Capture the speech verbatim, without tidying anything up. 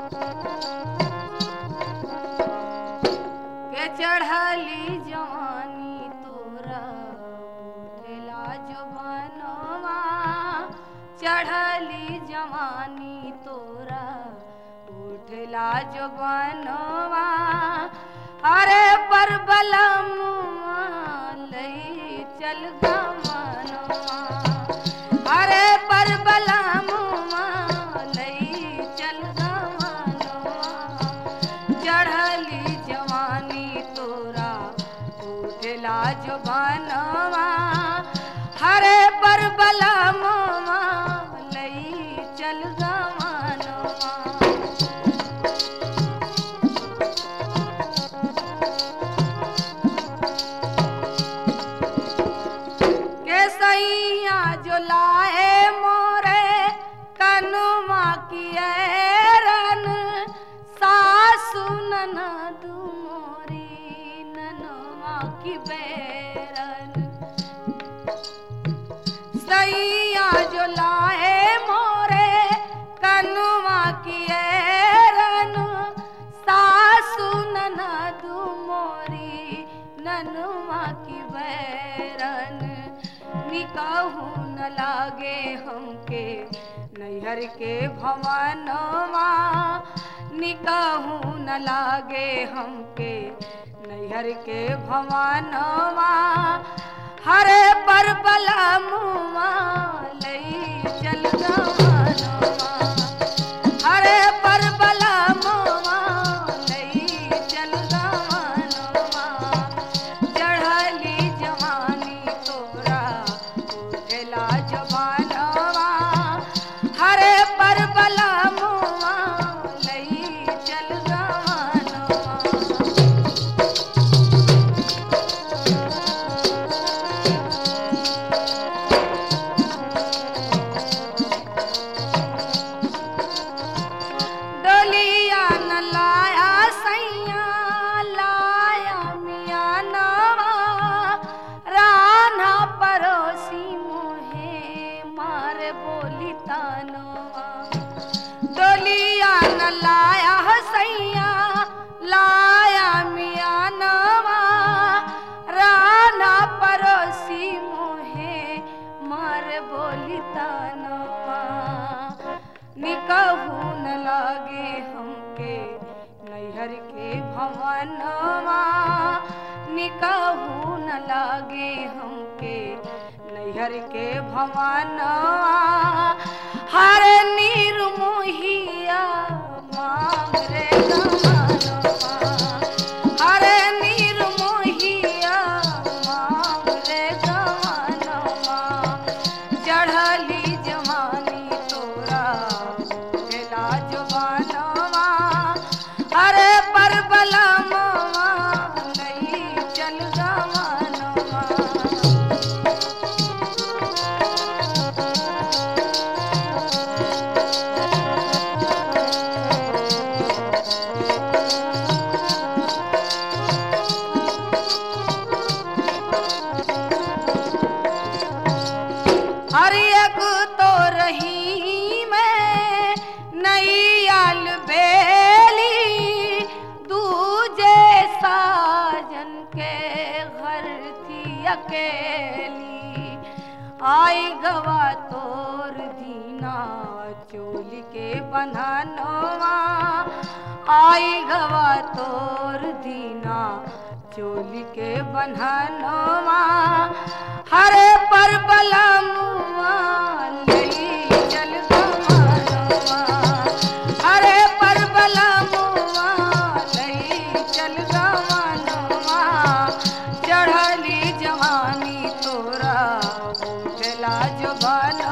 के चढ़ली जवानी तोरा उठेला जुबानवा, चढ़ली जवानी तोरा उठेला जुबानवा। अरे पर बलमुआ लई चल गमनवा, अरे पर बलमुआ लई चल गमनवा। चढ़ली जवानी तोरा उठेला जुबानवा, हरे पर बलमुआ लई चल गमनवा। सैया जो लाए मोरे कनुमा किए रन, सासु ननद मोरी ननुमा की बैरन। सैया जो लाए मोरे कनुमा किए रन, सासु ननद मोरी ननुमा की बैरन। निकाहू न लागे हमके नैहर के भवनवा, निकाहू न लागे हमके नैहर के भवनवा। हरे पर बलमुआ लई चल गमनवा, हरे पर बलमुआ लई चल गमनवा। चढ़ली जवानी तोरा उठेला जुबानवा, हरे पर बलमुआ लई चल गमनवा। डोलिया न लाया सैया लाया मिया नवा, राना परोसी मोहे मारे बोली तानवा। डोलिया न लाया सैया लाया मिया नवा, राना परोसी मोहे मारे बोली तानवा। निकाहू न लागे हमके नैहर के भवनवा, निकाहू न लागे हमके नैहर के भवनवा। हरे नीर मोहिया मांग रे गमनवा, हरे नीर मोहिया मांग रे गमनवा। चढ़ली जवानी तोरा उठेला जुबानवा, हरे पर बलमुआ लई चल गमनवा। हर एक तो रही मैं नई आल बेली, दूजे साजन के घर थी अकेली। आई गवा तोर दीना चोली के बंधनवा, आई गवा तोर दीना चोली के बंधनवा। हरे पर बलमुआ लई चल गमनवा, हरे पर बलमुआ लई चल गमनवा। चढ़ली जवानी तोरा उठेला जुबानवा,